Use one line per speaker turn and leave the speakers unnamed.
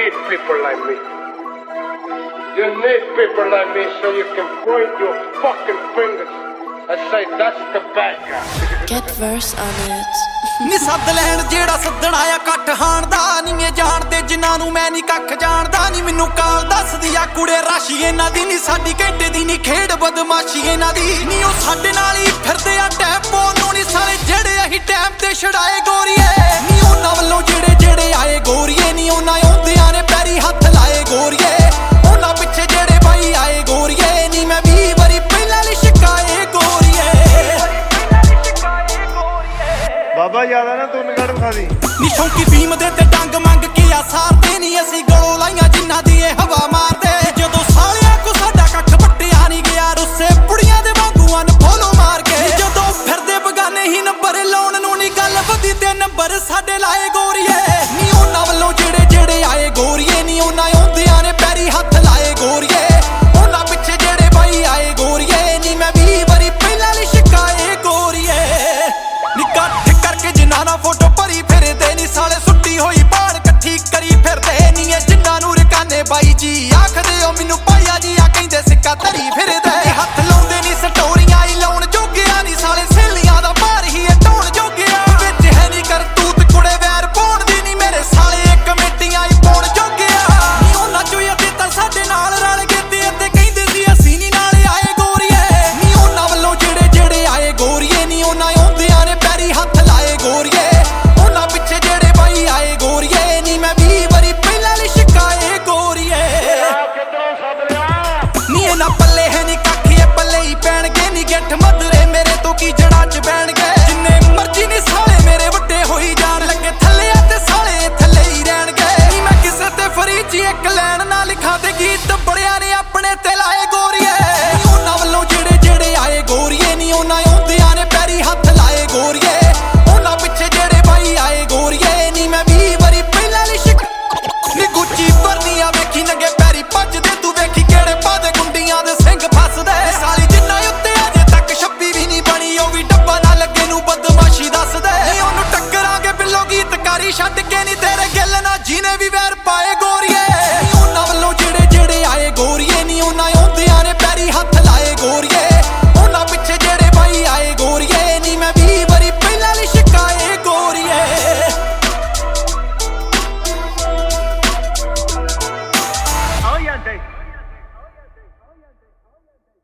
need people like me. You need people like me so you can point your fucking fingers and say that's the bad guy.
Get verse on it.
ਨੀ ਸੱਦ ਲੈਣ ਜਿਹੜਾ ਸੱਦਣ ਆਇਆ ਕੱਟ ਹਾਣ ਦਾ ਨੀ ਇਹ ਜਾਣਦੇ ਜਿਨ੍ਹਾਂ ਨੂੰ ਮੈਂ ਨੀ ਕੱਖ ਜਾਣਦਾ ਨੀ ਮੈਨੂੰ ਕਾਲ ਦੱਸਦੀ ਆ ਕੁੜੇ ਰਾਸ਼ੀ ਇਹਨਾਂ ਦੀ ਨੀ ਸਾਡੀ ਘੰਟੇ ਦੀ ਨੀ ਖੇਡ ਬਦਮਾਸ਼ੀ ਇਹਨਾਂ ਦੀ ਨੀ ਉਹ ਸਾਡੇ ਨਾਲ ਹੀ ਫਿਰਦੇ ਆ ਟੈਂਪੋ ਨੂੰ ਨੀ ਸਾਲੇ ਜਿਹੜੇ ਅਸੀਂ ਟਾਈਮ ਤੇ ਛੜਾਏ ਗੋਰੀਏ ਨੀ ਉਹਨਾਂ ਵੱਲੋਂ ਜਿਹੜੇ ਆਏ ਗੋਰੀਏ ਨੀ ਉਹਨਾਂ ਆਉਂਦਿਆਂ ਨੇ ਪੈਰੀ ਹੱਥ ਲਾਏ ਗੋਰੀਏ ਉਹਨਾਂ ਪਿੱਛੇ ਜਿਹੜੇ ਬਾਈ ਆਏ ਗੋਰੀਏ ਨੀ ਮੈਂ 20 ਵਾਰੀ ਪਹਿਲਾਂ ਲਿਸ਼ਕਾਏ ਗੋਰੀਏ
ਬਾਬਾ ਜਿਆਦਾ ਨਾ ਤੁਰਨ ਕੱਢ ਖਾਦੀ
ਨੀ ਸ਼ੌਂਕੀ ਭੀਮ ਦੇ